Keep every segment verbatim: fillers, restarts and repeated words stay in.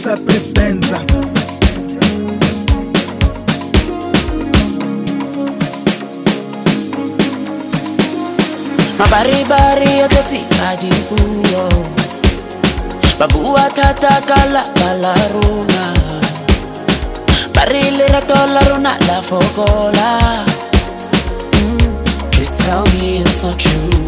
Benza, press Benza. Mabaribari akati kadibuyo Babua tata kala balaruna Barile ratolaruna la fogola. mm, Please tell me it's not true.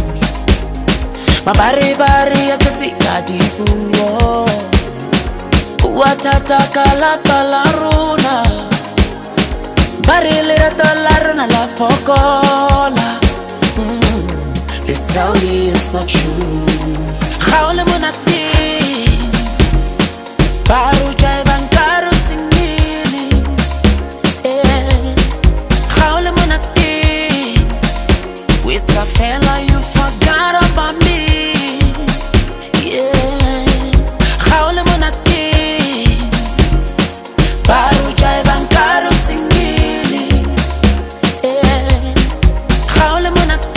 Mabaribari akati kadibuyo Babua tata kala balaruna Barile ratolaruna la fogola. Please tell me it's not true. Haule monati Baru jai bankaru singili. eh. Haule monati With a fella you forgot about me. Yeah. Haule monati Baru jai bankaru singili. eh. Haule monati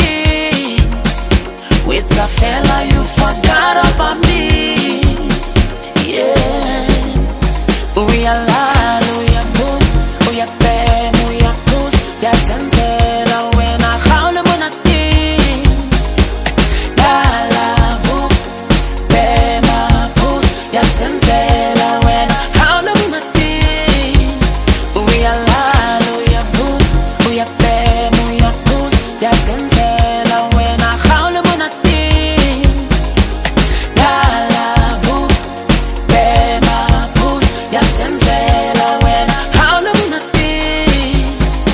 With a fella you forgot about me. Yeah. We are loud, we are good, we are bad, we are boost. Ya senzela when I call them on a team. La la boo, bema boost. Ya senzela when I call them on a team. We are loud, we are good, we are bad, we are boost. Ya senzela when I call them on a team. La la boo, bema boost. Ya senzela when I call them on a team.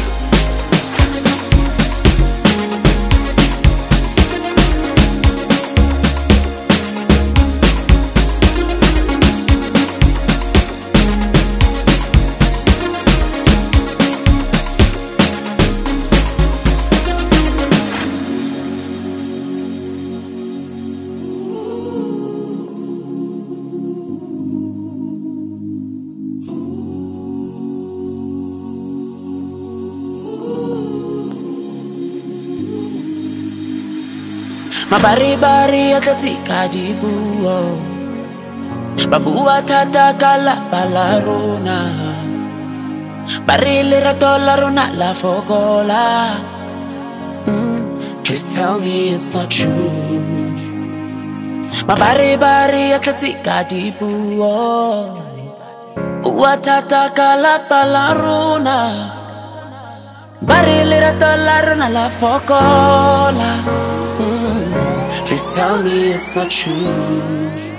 Mabaribari akati kadibuyo Babua tata kala balaruna Barile ratolaruna la fogola. mm, Please tell me it's not true. Mabaribari akati kadibuyo Babua tata kala balaruna Barile ratolaruna la fogola. mm, Please tell me it's not true.